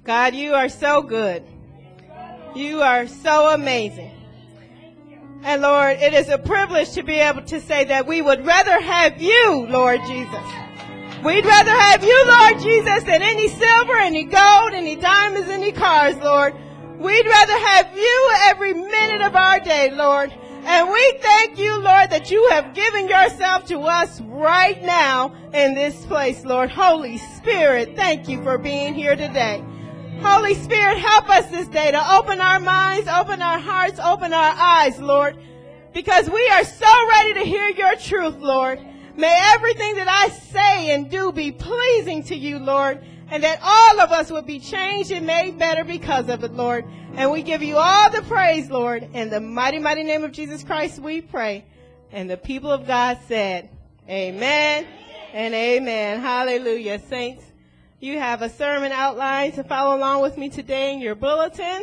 God, you are so good. You are so amazing. And Lord, it is a privilege to be able to say that we would rather have you, Lord Jesus. We'd rather have you, Lord Jesus, than any silver, any gold, any diamonds, any cars, Lord. We'd rather have you every minute of our day, Lord. And we thank you, Lord, that you have given yourself to us right now in this place, Lord. Holy Spirit, thank you for being here today. Holy Spirit, help us this day to open our minds, open our hearts, open our eyes, Lord, because we are so ready to hear your truth, Lord. May everything that I say and do be pleasing to you, Lord, and that all of us will be changed and made better because of it, Lord. And we give you all the praise, Lord. In the mighty, mighty name of Jesus Christ, we pray. And the people of God said, amen and amen. Hallelujah. Saints, you have a sermon outline to follow along with me today in your bulletin.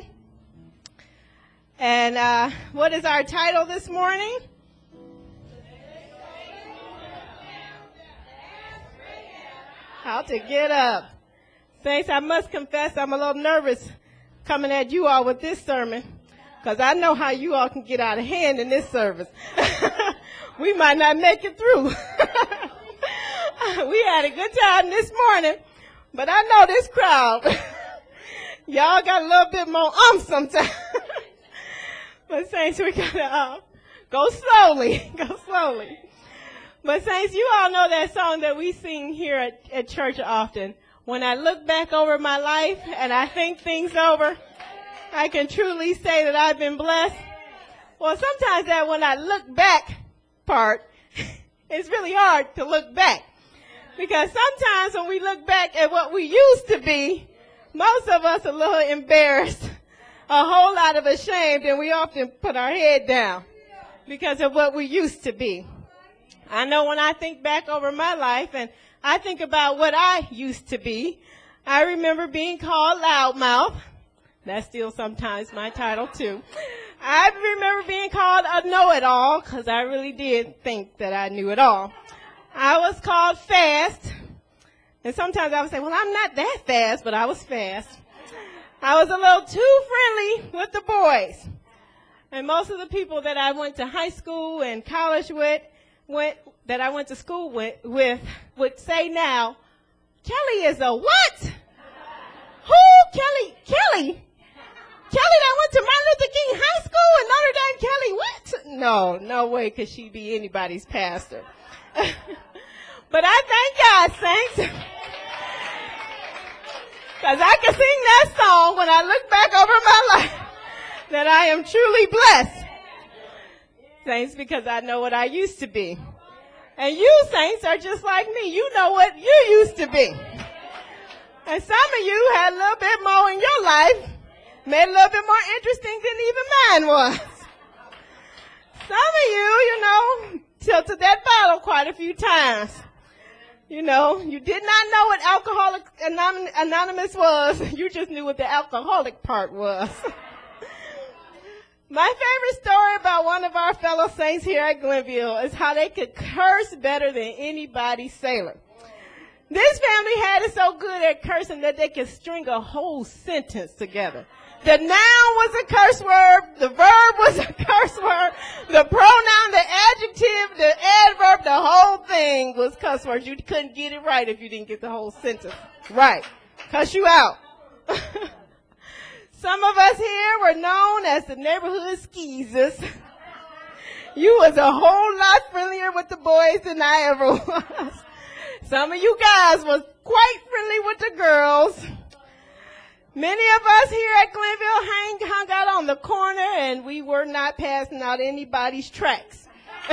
And what is our title this morning? How to get up. Saints, I must confess I'm a little nervous coming at you all with this sermon, because I know how you all can get out of hand in this service. We might not make it through. We had a good time this morning, but I know this crowd, y'all got a little bit more sometimes. But Saints, we gotta go slowly, go slowly. But Saints, you all know that song that we sing here at church often. When I look back over my life and I think things over, I can truly say that I've been blessed. Well, sometimes that when I look back part, it's really hard to look back. Because sometimes when we look back at what we used to be, most of us are a little embarrassed, a whole lot of ashamed, and we often put our head down because of what we used to be. I know when I think back over my life and I think about what I used to be, I remember being called loudmouth. That's still sometimes my title too. I remember being called a know-it-all because I really did think that I knew it all. I was called fast, and sometimes I would say, well, I'm not that fast, but I was fast. I was a little too friendly with the boys. And most of the people that I went to high school and college with, that I went to school with would say now, Kelly is a what? Who? Kelly that went to Martin Luther King High School and Notre Dame Kelly, what? No way could she be anybody's pastor. But I thank God, saints, because I can sing that song when I look back over my life, that I am truly blessed. Saints, because I know what I used to be. And you, saints, are just like me. You know what you used to be. And some of you had a little bit more in your life, made a little bit more interesting than even mine was. Some of you, tilted that bottle quite a few times. You did not know what Alcoholics Anonymous was. You just knew what the alcoholic part was. My favorite story about one of our fellow saints here at Glenville is how they could curse better than anybody's sailor. This family had it so good at cursing that they could string a whole sentence together. The noun was a curse word, the verb was a curse word, the pronoun, the adjective, the adverb, the whole thing was cuss words. You couldn't get it right if you didn't get the whole sentence right. Cuss you out. Some of us here were known as the neighborhood skeezers. You was a whole lot friendlier with the boys than I ever was. Some of you guys was quite friendly with the girls. Many of us here at Glenville hung out on the corner, and we were not passing out anybody's tracts.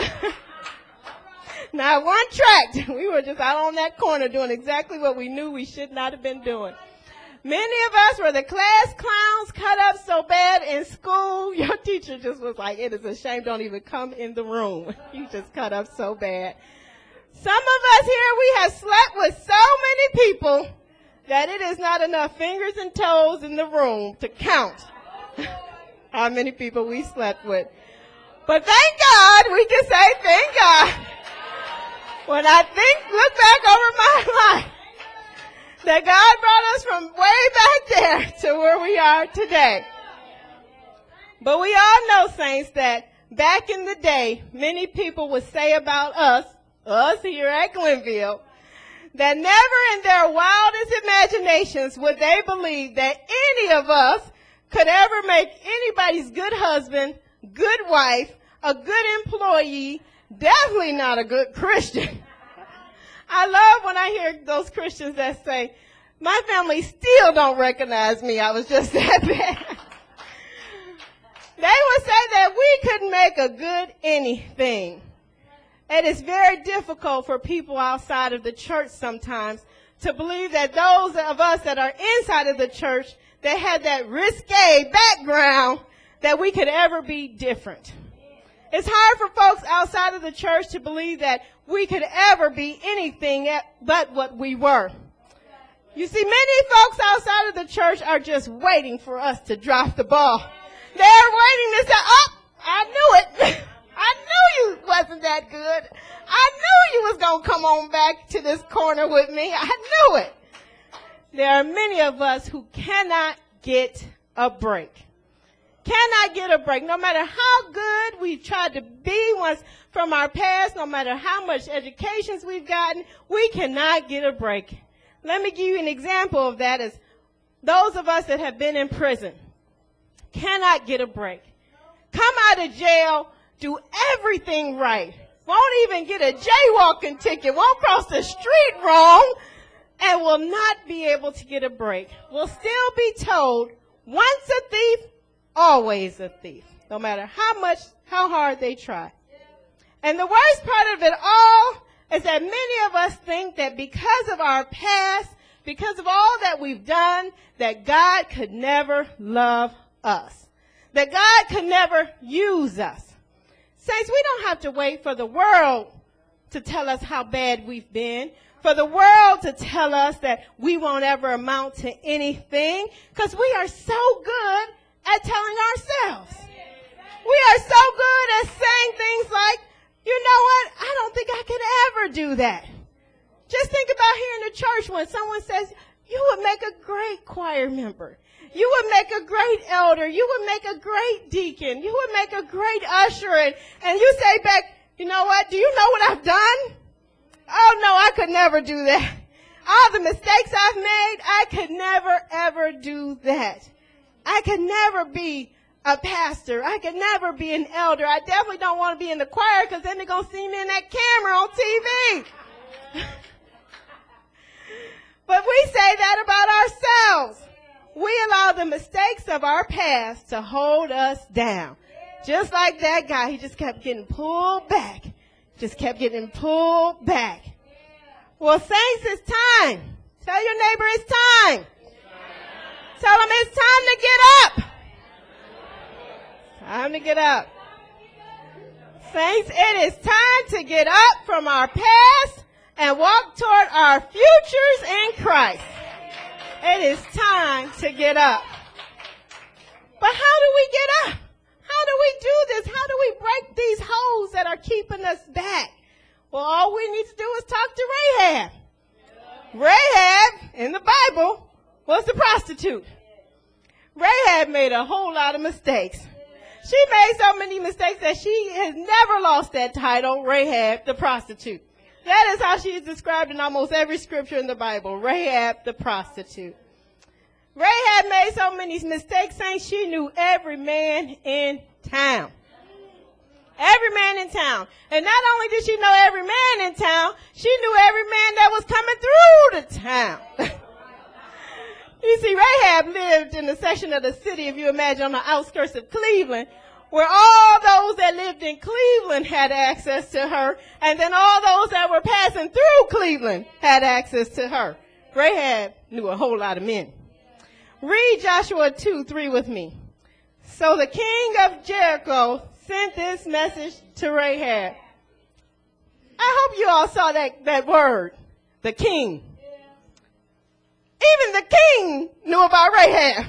Not one tract. We were just out on that corner doing exactly what we knew we should not have been doing. Many of us were the class clowns, cut up so bad in school. Your teacher just was like, it is a shame, don't even come in the room. You just cut up so bad. Some of us here, we have slept with so many people that it is not enough fingers and toes in the room to count how many people we slept with. But thank God, we can say thank God. When I look back over my life, that God brought us from way back there to where we are today. But we all know, saints, that back in the day, many people would say about us here at Glenville, that never in their wildest imaginations would they believe that any of us could ever make anybody's good husband, good wife, a good employee, definitely not a good Christian. I love when I hear those Christians that say, my family still don't recognize me. I was just that bad. They would say that we couldn't make a good anything. It is very difficult for people outside of the church sometimes to believe that those of us that are inside of the church that had that risque background that we could ever be different. It's hard for folks outside of the church to believe that we could ever be anything but what we were. You see, many folks outside of the church are just waiting for us to drop the ball. They're waiting to say, oh, I knew it. I knew you wasn't that good. I knew you was going to come on back to this corner with me. I knew it. There are many of us who cannot get a break. Cannot get a break. No matter how good we've tried to be once from our past, no matter how much educations we've gotten, we cannot get a break. Let me give you an example of that is those of us that have been in prison cannot get a break. Come out of jail, do everything right. Won't even get a jaywalking ticket, won't cross the street wrong, and will not be able to get a break. Will still be told, once a thief, always a thief, no matter how hard they try. And the worst part of it all is that many of us think that because of our past, because of all that we've done, that God could never love us, that God could never use us. Saints, we don't have to wait for the world to tell us how bad we've been, for the world to tell us that we won't ever amount to anything, because we are so good at telling ourselves. We are so good at saying things like, you know what, I don't think I could ever do that. Just think about here in the church when someone says, you would make a great choir member. You would make a great elder. You would make a great deacon. You would make a great usher. And you say back, you know what, do you know what I've done? Oh, no, I could never do that. All the mistakes I've made, I could never, ever do that. I could never be a pastor. I could never be an elder. I definitely don't want to be in the choir because then they're going to see me in that camera on TV. But we say that about ourselves. We allow the mistakes of our past to hold us down. Just like that guy, he just kept getting pulled back. Just kept getting pulled back. Well, saints, it's time. Tell your neighbor it's time. Tell them it's time to get up. Time to get up. Saints, it is time to get up from our past and walk toward our futures in Christ. It is time to get up. But how do we get up? How do we do this? How do we break these holes that are keeping us back? Well, all we need to do is talk to Rahab. Rahab, in the Bible, was the prostitute. Rahab made a whole lot of mistakes. She made so many mistakes that she has never lost that title, Rahab the prostitute. That is how she is described in almost every scripture in the Bible, Rahab the prostitute. Rahab made so many mistakes, saying she knew every man in town. Every man in town. And not only did she know every man in town, she knew every man that was coming through the town. You see, Rahab lived in a section of the city, if you imagine, on the outskirts of Cleveland, where all those that lived in Cleveland had access to her, and then all those that were passing through Cleveland had access to her. Rahab knew a whole lot of men. Read Joshua 2:3 with me. So the king of Jericho sent this message to Rahab. I hope you all saw that word, the king. Even the king knew about Rahab.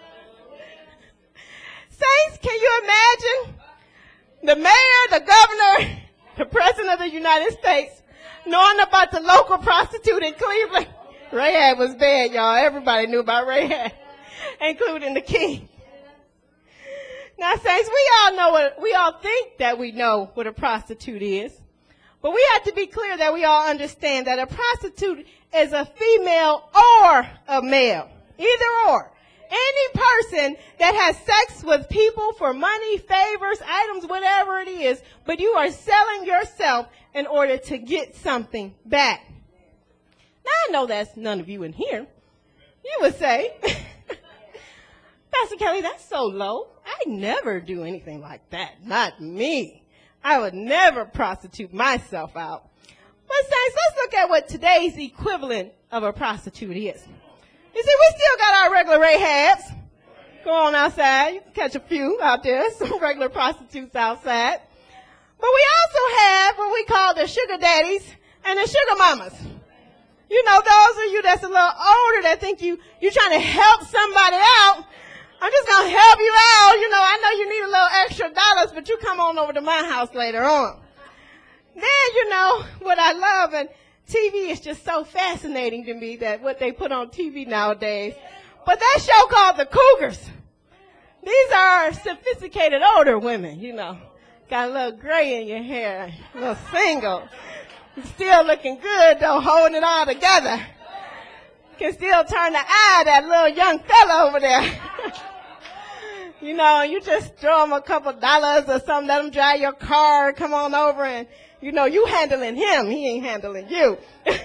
Saints, can you imagine the mayor, the governor, the president of the United States knowing about the local prostitute in Cleveland? Rahab was bad, y'all. Everybody knew about Rahab, including the king. Now, saints, we all think that we know what a prostitute is. But we have to be clear that we all understand that a prostitute is a female or a male. Either or. Any person that has sex with people for money, favors, items, whatever it is, but you are selling yourself in order to get something back. Now, I know that's none of you in here. You would say, Pastor Kelly, that's so low. I never do anything like that. Not me. I would never prostitute myself out. But saints, let's look at what today's equivalent of a prostitute is. You see, we still got our regular Rahabs. Go on outside. You can catch a few out there, some regular prostitutes outside. But we also have what we call the sugar daddies and the sugar mamas. You know, those of you that's a little older that think you're trying to help somebody out. I'm just going to help you out. You know, I know you need a little extra dollars, but you come on over to my house later on. Then, you know, what I love, and TV is just so fascinating to me, that what they put on TV nowadays. But that show called The Cougars. These are sophisticated older women, you know. Got a little gray in your hair, a little single. Still looking good, though, holding it all together. Can still turn the eye of that little young fella over there. You know, you just throw them a couple dollars or something, let them drive your car, come on over, and, you know, you handling him, he ain't handling you.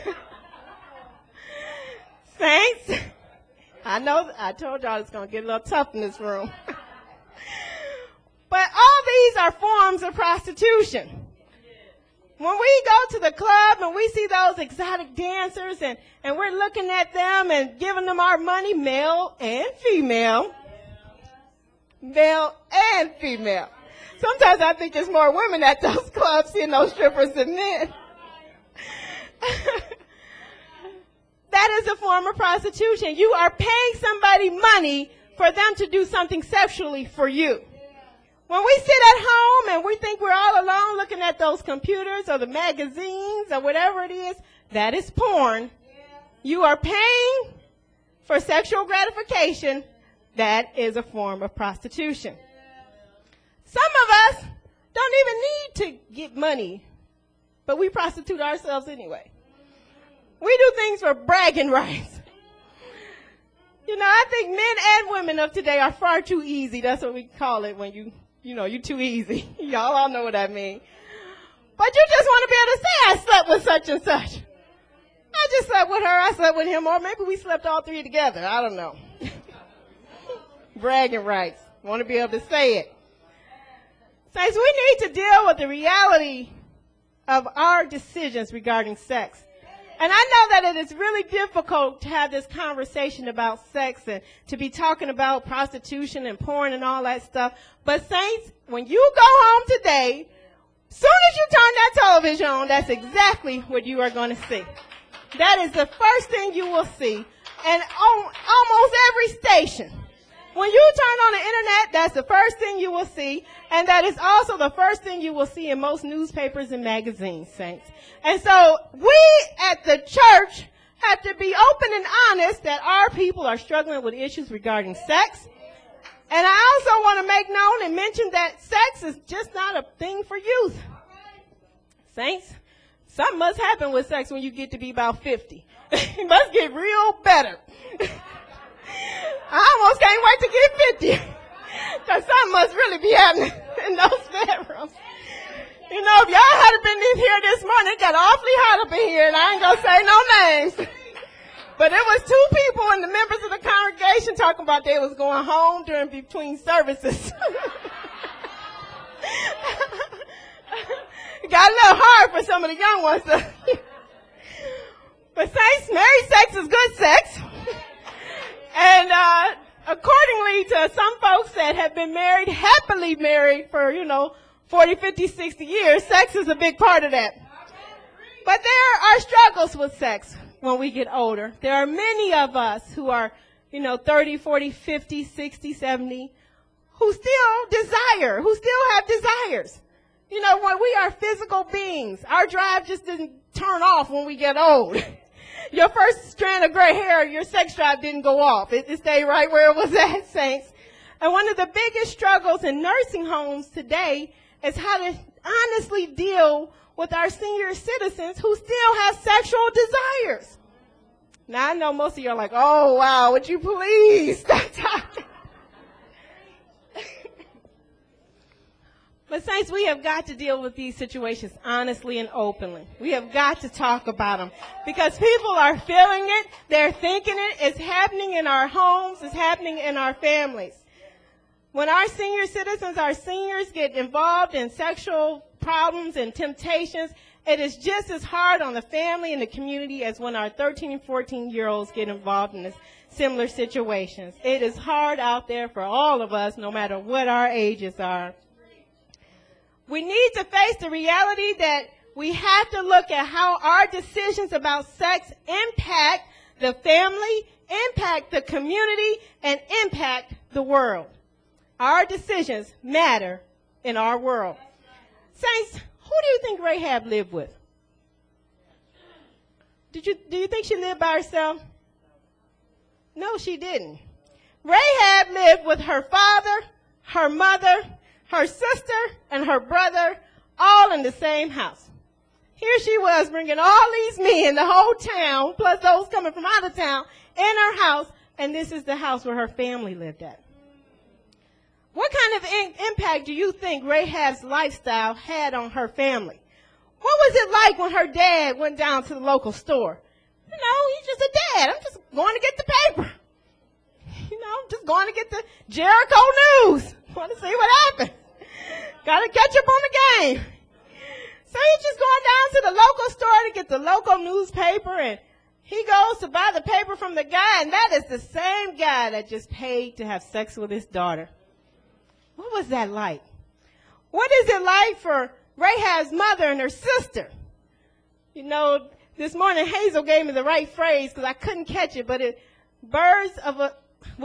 Saints, I know, I told y'all it's going to get a little tough in this room. But all these are forms of prostitution. When we go to the club and we see those exotic dancers and we're looking at them and giving them our money, male and female. Male and female. Sometimes I think there's more women at those clubs seeing those strippers than men. That is a form of prostitution. You are paying somebody money for them to do something sexually for you. When we sit at home and we think we're all alone looking at those computers or the magazines or whatever it is, that is porn. You are paying for sexual gratification. That is a form of prostitution. Some of us don't even need to get money, but we prostitute ourselves anyway. We do things for bragging rights. You know, I think men and women of today are far too easy. That's what we call it when you're too easy. Y'all all know what I mean. But you just want to be able to say, I slept with such and such. I just slept with her, I slept with him, or maybe we slept all three together. I don't know. Bragging rights. Want to be able to say it. Saints, we need to deal with the reality of our decisions regarding sex. And I know that it is really difficult to have this conversation about sex and to be talking about prostitution and porn and all that stuff. But saints, when you go home today, soon as you turn that television on, that's exactly what you are going to see. That is the first thing you will see. And on almost every station. When you turn on the internet, that's the first thing you will see. And that is also the first thing you will see in most newspapers and magazines, saints. And so we at the church have to be open and honest that our people are struggling with issues regarding sex. And I also want to make known and mention that sex is just not a thing for youth. Saints, something must happen with sex when you get to be about 50. It must get real better. I almost can't wait to get 50. Because something must really be happening in those bedrooms. You know, if y'all had been in here this morning, it got awfully hot up in here, and I ain't going to say no names. But it was two people and the members of the congregation talking about they was going home during between services. It got a little hard for some of the young ones. But saints, married sex is good sex. And accordingly to some folks that have been married, happily married for, 40, 50, 60 years, sex is a big part of that. But there are struggles with sex when we get older. There are many of us who are, 30, 40, 50, 60, 70, who still have desires. When we are physical beings, our drive just didn't turn off when we get old. your first strand of gray hair, your sex drive didn't go off. It stayed right where it was at, saints. And one of the biggest struggles in nursing homes today is how to honestly deal with our senior citizens who still have sexual desires. Now, I know most of you are like, oh, wow, would you please stop talking? But saints, we have got to deal with these situations honestly and openly. We have got to talk about them because people are feeling it. They're thinking it. It's happening in our homes. It's happening in our families. When our senior citizens, our seniors get involved in sexual problems and temptations, it is just as hard on the family and the community as when our 13 and 14-year-olds get involved in similar situations. It is hard out there for all of us, no matter what our ages are. We need to face the reality that we have to look at how our decisions about sex impact the family, impact the community, and impact the world. Our decisions matter in our world. Saints, who do you think Rahab lived with? Do you think she lived by herself? No, she didn't. Rahab lived with her father, her mother, her sister, and her brother, all in the same house. Here she was bringing all these men, the whole town, plus those coming from out of town, in her house, and this is the house where her family lived at. What kind of impact do you think Rahab's lifestyle had on her family? What was it like when her dad went down to the local store? You know, he's just a dad. I'm just going to get the paper. You know, I'm just going to get the Jericho News. Want to see what happened. Got to catch up on the game. So he's just going down to the local store to get the local newspaper, and he goes to buy the paper from the guy, and that is the same guy that just paid to have sex with his daughter. What was that like? What is it like for Rahab's mother and her sister? You know, this morning Hazel gave me the right phrase because I couldn't catch it, but birds of a,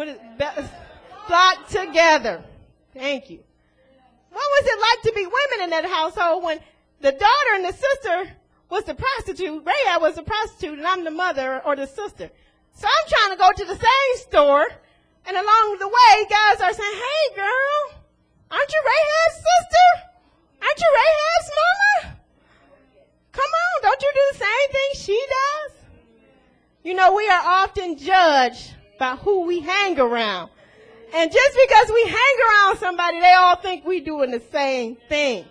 flock together. Thank you. What was it like to be women in that household when the daughter and the sister was the prostitute, Rahab was the prostitute, and I'm the mother or the sister? So I'm trying to go to the same store, and along the way, guys are saying, hey, girl, aren't you Rahab's sister? Aren't you Rahab's mama? Come on, don't you do the same thing she does? You know, we are often judged by who we hang around. And just because we hang around somebody, they all think we doing the same thing.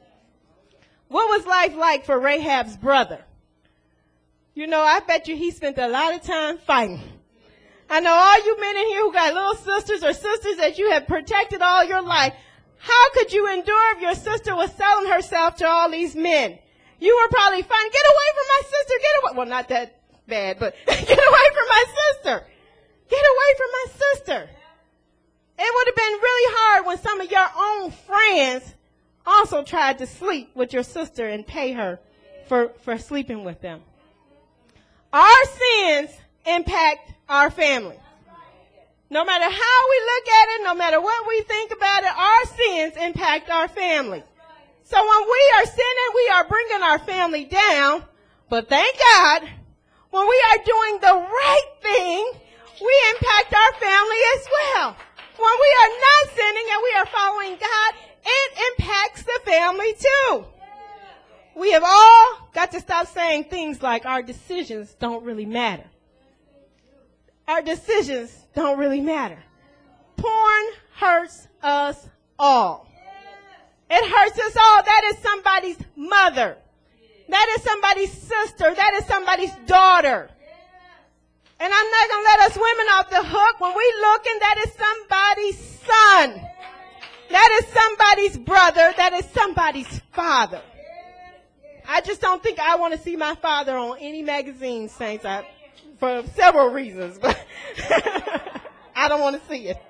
What was life like for Rahab's brother? You know, I bet you he spent a lot of time fighting. I know all you men in here who got little sisters or sisters that you have protected all your life. How could you endure if your sister was selling herself to all these men? You were probably fighting, get away from my sister, get away. Well, not that bad, but get away from my sister. Get away from my sister. It would have been really hard when some of your own friends also tried to sleep with your sister and pay her for sleeping with them. Our sins impact our family. No matter how we look at it, no matter what we think about it, our sins impact our family. So when we are sinning, we are bringing our family down. But thank God, when we are doing the right thing, we impact our family as well. When we are not sinning and we are following God, it impacts the family too. We have all got to stop saying things like our decisions don't really matter. Our decisions don't really matter. Porn hurts us all. It hurts us all. That is somebody's mother. That is somebody's sister. That is somebody's daughter. And I'm not going to let us women off the hook. When we looking, that is somebody's son. That is somebody's brother. That is somebody's father. I just don't think I want to see my father on any magazine, saints, for several reasons, but I don't want to see it.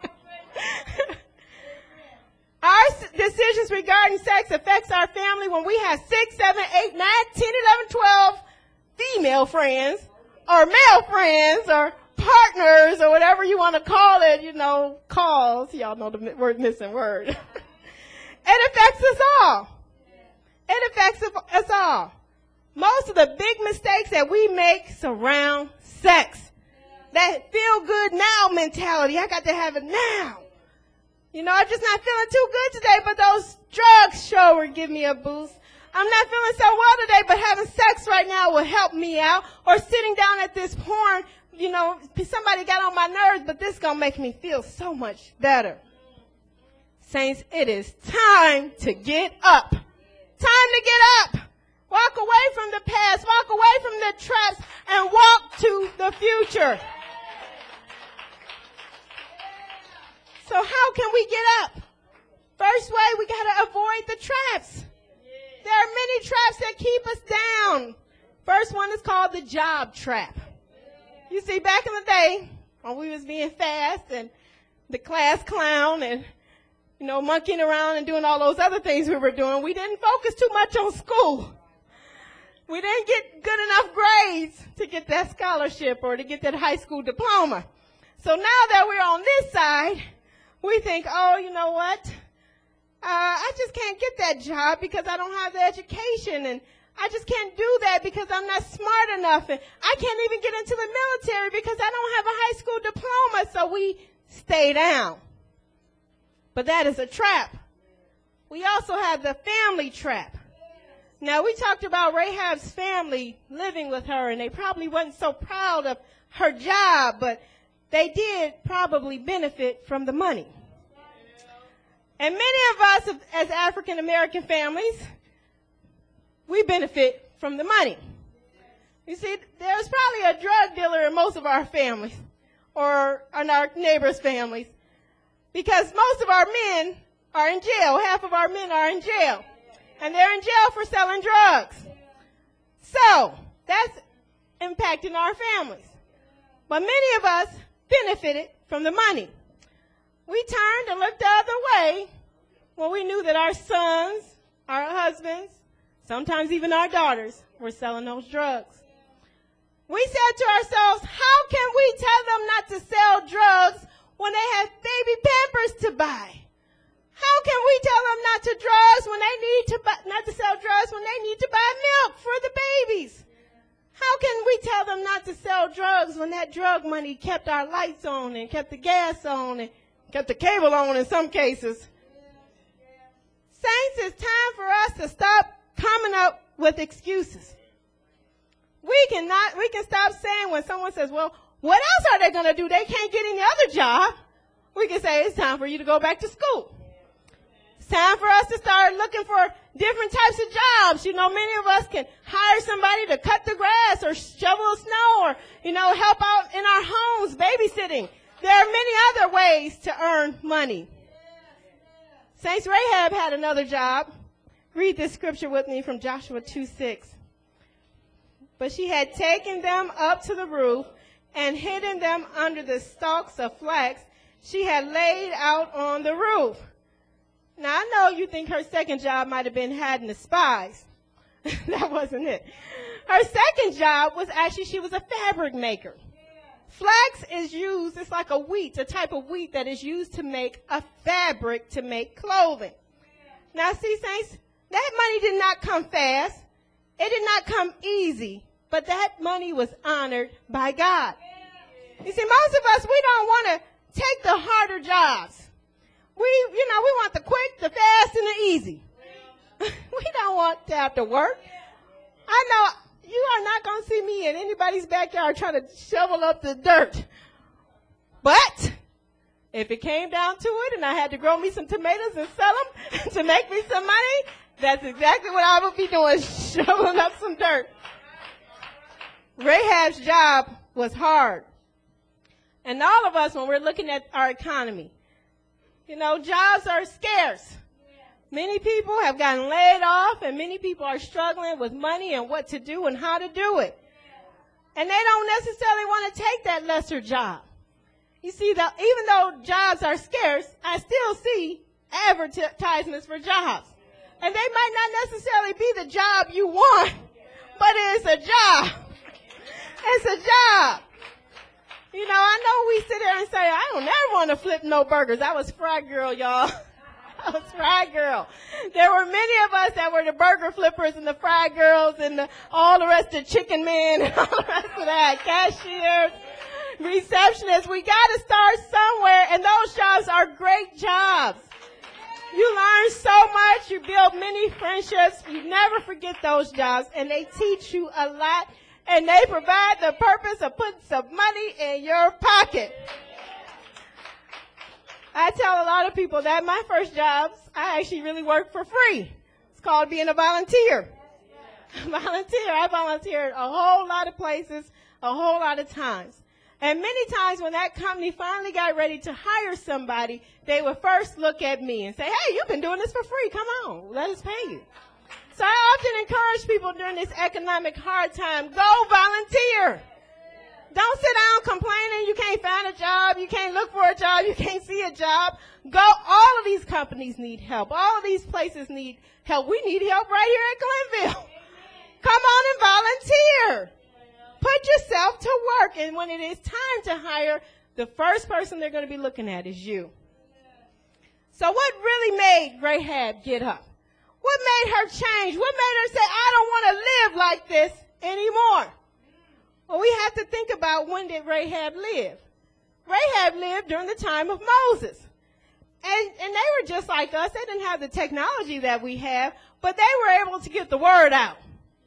Our decisions regarding sex affects our family when we have 6, 7, 8, 9, 10, 11, 12 female friends or male friends or partners or whatever you want to call it, you know, calls. Y'all know the word missing word. It affects us all. It affects us all. Most of the big mistakes that we make surround sex. That feel good now mentality. I got to have it now. You know, I'm just not feeling too good today, but those drugs sure will give me a boost. I'm not feeling so well today, but having sex right now will help me out. Or sitting down at this porn, you know, somebody got on my nerves, but this is going to make me feel so much better. Saints, it is time to get up. Time to get up. Walk away from the past. Walk away from the traps and walk to the future. So how can we get up? First way, we got to avoid the traps. There are many traps that keep us down. First one is called the job trap. You see, back in the day, when we was being fast and the class clown and, you know, monkeying around and doing all those other things we were doing, we didn't focus too much on school. We didn't get good enough grades to get that scholarship or to get that high school diploma. So now that we're on this side, we think, oh, you know what? I just can't get that job because I don't have the education, and I just can't do that because I'm not smart enough, and I can't even get into the military because I don't have a high school diploma, so we stay down. But that is a trap. We also have the family trap. Now, we talked about Rahab's family living with her, and they probably wasn't so proud of her job, but they did probably benefit from the money. And many of us as African American families, we benefit from the money. You see, there's probably a drug dealer in most of our families or in our neighbors' families because most of our men are in jail. Half of our men are in jail. And they're in jail for selling drugs. So that's impacting our families. But many of us benefited from the money. We turned and looked the other way when we knew that our sons, our husbands, sometimes even our daughters were selling those drugs. We said to ourselves, how can we tell them not to sell drugs when they have baby Pampers to buy? How can we tell them not to drugs when they need to buy, not to sell drugs when they need to buy milk for the babies? How can we tell them not to sell drugs when that drug money kept our lights on and kept the gas on and kept the cable on in some cases? Saints, it's time for us to stop coming up with excuses. We can stop saying when someone says, well, what else are they going to do? They can't get any other job. We can say it's time for you to go back to school. It's time for us to start looking for different types of jobs. You know, many of us can hire somebody to cut the grass or shovel snow or, you know, help out in our homes, babysitting. There are many other ways to earn money. Saints, Rahab had another job. Read this scripture with me from Joshua 2:6. But she had taken them up to the roof and hidden them under the stalks of flax she had laid out on the roof. Now, I know you think her second job might have been hiding the spies. That wasn't it. Her second job was actually she was a fabric maker. Flax is used, it's like a wheat, a type of wheat that is used to make a fabric to make clothing. Now, see, saints, that money did not come fast. It did not come easy, but that money was honored by God. You see, most of us, we don't want to take the harder jobs. We want the quick, the fast, and the easy. We don't want to have to work. I know you are not going to see me in anybody's backyard trying to shovel up the dirt. But if it came down to it and I had to grow me some tomatoes and sell them to make me some money, that's exactly what I would be doing, shoveling up some dirt. Rahab's job was hard. And all of us, when we're looking at our economy, you know, jobs are scarce. Many people have gotten laid off, and many people are struggling with money and what to do and how to do it. And they don't necessarily want to take that lesser job. You see, even though jobs are scarce, I still see advertisements for jobs. And they might not necessarily be the job you want, but it's a job. It's a job. You know, I know we sit there and say, I don't never want to flip no burgers. I was fry girl, y'all. girls, fry girl. There were many of us that were the burger flippers and the fry girls and all the rest of chicken men and all the rest of that. Cashiers, receptionists. We got to start somewhere, and those jobs are great jobs. You learn so much. You build many friendships. You never forget those jobs, and they teach you a lot, and they provide the purpose of putting some money in your pocket. I tell a lot of people that my first jobs, I actually really worked for free. It's called being a volunteer. I volunteered a whole lot of places, a whole lot of times. And many times when that company finally got ready to hire somebody, they would first look at me and say, hey, you've been doing this for free. Come on, let us pay you. So I often encourage people during this economic hard time, go volunteer. Don't sit down complaining you can't find a job, you can't look for a job, you can't see a job. Go. All of these companies need help. All of these places need help. We need help right here at Glenville. Come on and volunteer. Put yourself to work. And when it is time to hire, the first person they're going to be looking at is you. So what really made Rahab get up? What made her change? What made her say, I don't want to live like this anymore? Well, we have to think about, when did Rahab live? Rahab lived during the time of Moses. And they were just like us. They didn't have the technology that we have, but they were able to get the word out.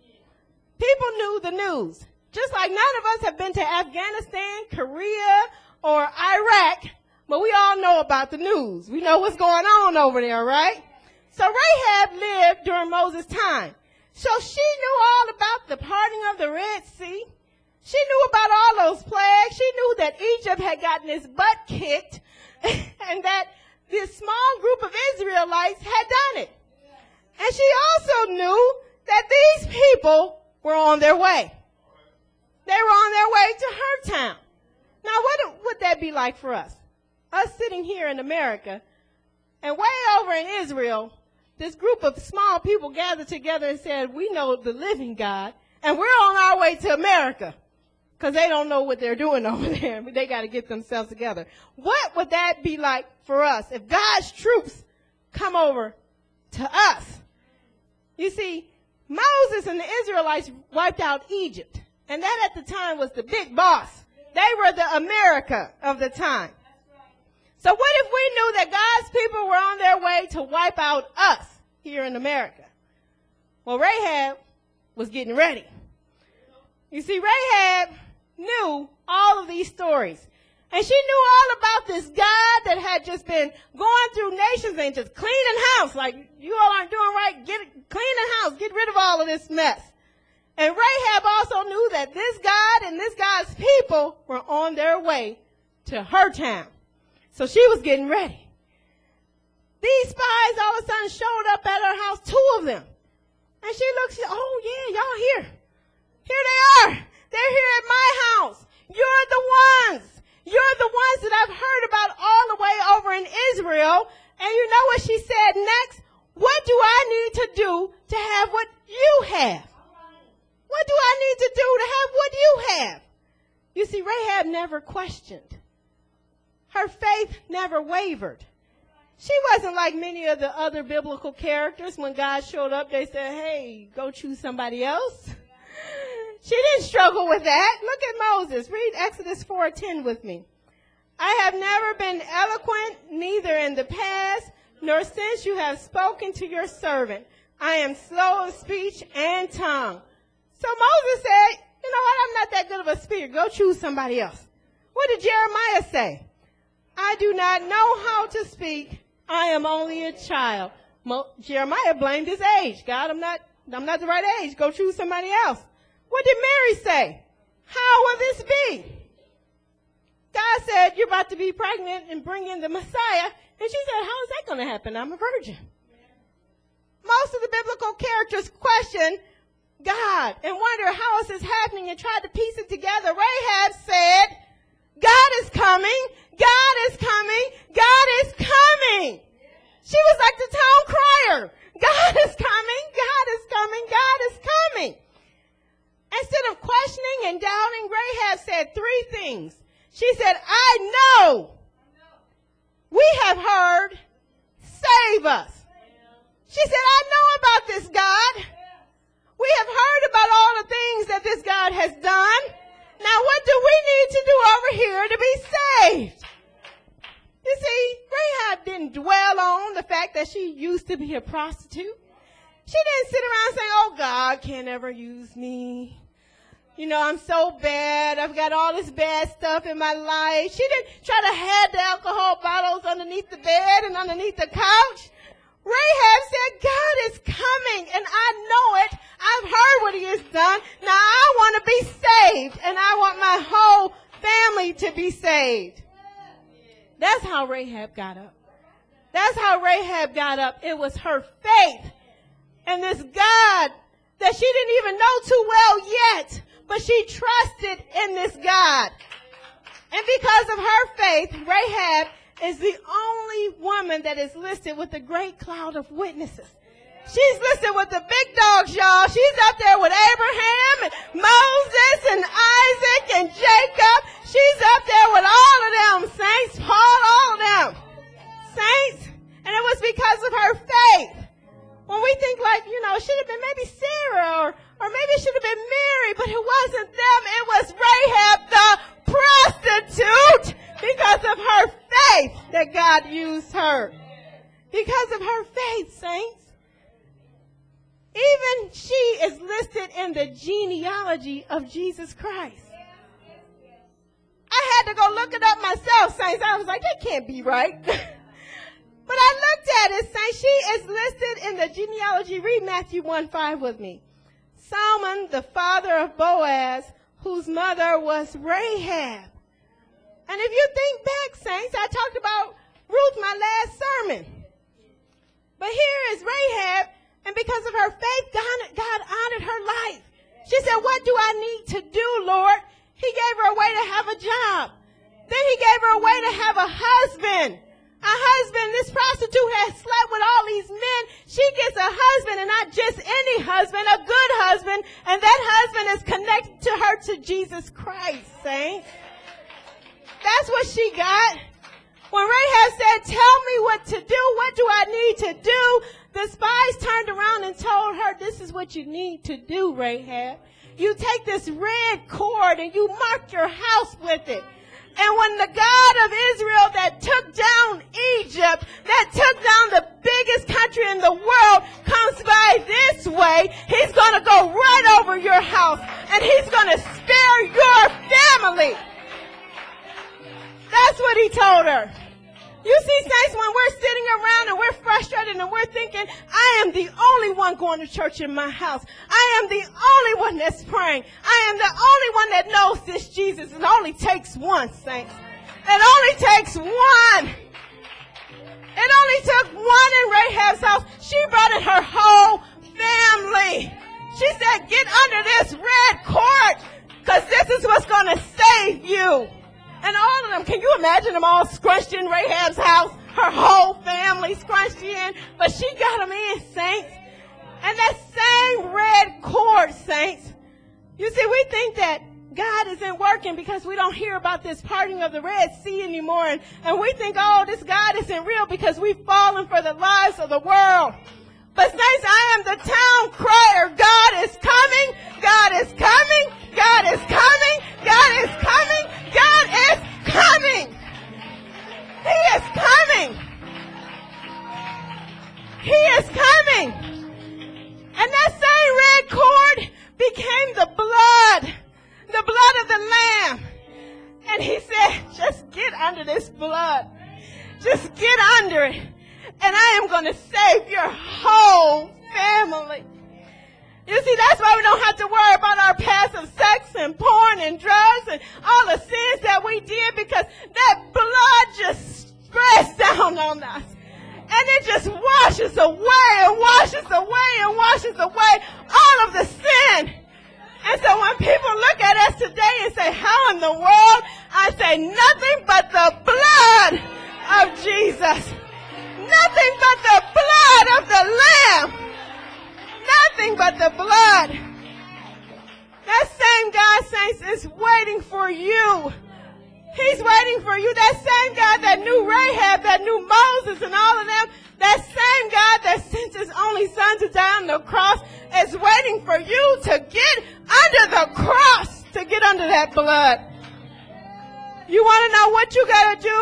People knew the news. Just like none of us have been to Afghanistan, Korea, or Iraq, but we all know about the news. We know what's going on over there, right? So Rahab lived during Moses' time. So she knew all about the parting of the Red Sea. She knew about all those plagues. She knew that Egypt had gotten its butt kicked and that this small group of Israelites had done it. And she also knew that these people were on their way. They were on their way to her town. Now, what would that be like for us? Us sitting here in America, and way over in Israel, this group of small people gathered together and said, we know the living God, and we're on our way to America, because they don't know what they're doing over there. They got to get themselves together. What would that be like for us if God's troops come over to us? You see, Moses and the Israelites wiped out Egypt. And that at the time was the big boss. They were the America of the time. So what if we knew that God's people were on their way to wipe out us here in America? Well, Rahab was getting ready. You see, Rahab knew all of these stories. And she knew all about this God that had just been going through nations and just cleaning house. Like, you all aren't doing right, cleaning house, get rid of all of this mess. And Rahab also knew that this God and this God's people were on their way to her town. So she was getting ready. These spies all of a sudden showed up at her house, 2 of them. And she looks, oh yeah, y'all here. Here they are. They're here at my house. You're the ones. You're the ones that I've heard about all the way over in Israel. And you know what she said next? What do I need to do to have what you have? What do I need to do to have what you have? You see, Rahab never questioned. Her faith never wavered. She wasn't like many of the other biblical characters. When God showed up, they said, hey, go choose somebody else. She didn't struggle with that. Look at Moses. Read Exodus 4:10 with me. I have never been eloquent, neither in the past, nor since you have spoken to your servant. I am slow of speech and tongue. So Moses said, you know what, I'm not that good of a speaker. Go choose somebody else. What did Jeremiah say? I do not know how to speak. I am only a child. Jeremiah blamed his age. God, I'm not the right age. Go choose somebody else. What did Mary say? How will this be? God said, you're about to be pregnant and bring in the Messiah. And she said, how is that going to happen? I'm a virgin. Most of the biblical characters question God and wonder how is this happening and tried to piece it together. Rahab said, God is coming. God is coming. God is coming. She was like the town crier. God is coming. God is coming. God is coming. Instead of questioning and doubting, Rahab said 3 things. She said, I know we have heard, say save us. She said, I know about this God. We have heard about all the things that this God has done. Now what do we need to do over here to be saved? You see, Rahab didn't dwell on the fact that she used to be a prostitute. She didn't sit around saying, oh, God can't ever use me. You know, I'm so bad. I've got all this bad stuff in my life. She didn't try to hide the alcohol bottles underneath the bed and underneath the couch. Rahab said, God is coming, and I know it. I've heard what he has done. Now I want to be saved, and I want my whole family to be saved. That's how Rahab got up. That's how Rahab got up. It was her faith in this God that she didn't even know too well yet, but she trusted in this God. And because of her faith, Rahab is the only woman that is listed with a great cloud of witnesses. She's listed with the big dogs, y'all. She's up there with Abraham and Moses and Isaac and Jacob. She's up there with all of them, saints, Paul, all of them, saints. And it was because of her faith. When we think like, you know, it should have been maybe Sarah or maybe it should have been Mary, but it wasn't them. It was Rahab the prostitute, because of her faith that God used her. Because of her faith, saints. Even she is listed in the genealogy of Jesus Christ. I had to go look it up myself, saints. I was like, that can't be right. But I looked at it, saints. She is listed in the genealogy. Read Matthew 1:5 with me. Salmon, the father of Boaz, whose mother was Rahab. And if you think back, saints, I talked about Ruth my last sermon. But here is Rahab, and because of her faith, God honored her life. She said, what do I need to do, Lord? He gave her a way to have a job. Then he gave her a way to have a husband. A husband, this prostitute has slept with all these men. She gets a husband, and not just any husband, a good husband. And that husband is connected to her to Jesus Christ, saints. That's what she got. When Rahab said, tell me what to do, what do I need to do? The spies turned around and told her, this is what you need to do, Rahab. You take this red cord and you mark your house with it. And when the God of Israel that took down Egypt, that took down the biggest country in the world, comes by this way, he's going to go right over your house and he's going to spare your family. That's what he told her. You see, saints, when we're sitting around and we're frustrated and we're thinking, I am the only one going to church in my house. I am the only one that's praying. I am the only one that knows this Jesus. It only takes one, saints. It only takes one. It only took one in Rahab's house. She brought in her whole family. She said, get under this red cord, because this is what's going to save you. And all of them, can you imagine them all scrunched in Rahab's house? Her whole family scrunched in, but she got them in, saints. And that same red cord, saints. You see, we think that God isn't working because we don't hear about this parting of the Red Sea anymore. And we think, oh, this God isn't real because we've fallen for the lies of the world. But saints, I am the town crier. God is coming. God is coming. God is coming. God is coming. God is coming. He is coming. He is coming. And that same red cord became the blood of the Lamb. And he said, just get under this blood. Just get under it. And I am going to save your whole family. You see, that's why we don't have to worry about our past of sex and porn and drugs and all the sins that we did, because that blood just spreads down on us. And it just washes away and washes away and washes away all of the sin. And so when people look at us today and say, how in the world? I say, nothing but the blood of Jesus. Nothing but the blood of the Lamb. Nothing but the blood. That same God, saints, is waiting for you. He's waiting for you. That same God that knew Rahab, that knew Moses and all of them, that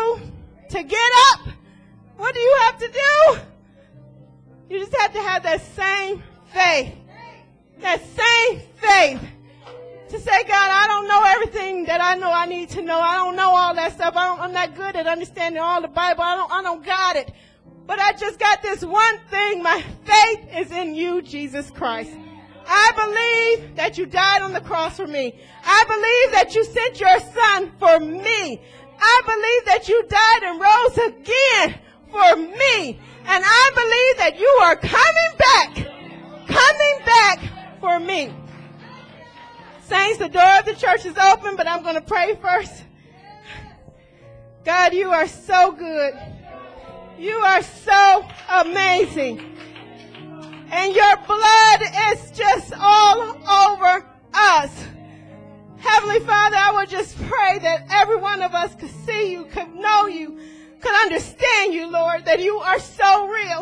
do to get up? What do you have to do? You just have to have that same faith. That same faith. To say, God, I don't know everything that I know I need to know. I don't know all that stuff. I'm not good at understanding all the Bible. I don't got it. But I just got this one thing. My faith is in you, Jesus Christ. I believe that you died on the cross for me. I believe that you sent your son for me. I believe that you died and rose again for me. And I believe that you are coming back for me. Saints, the door of the church is open, but I'm going to pray first. God, you are so good. You are so amazing. And your blood is just all over us. Heavenly Father, I would just pray that every one of us could see you, could know you, could understand you, Lord, that you are so real.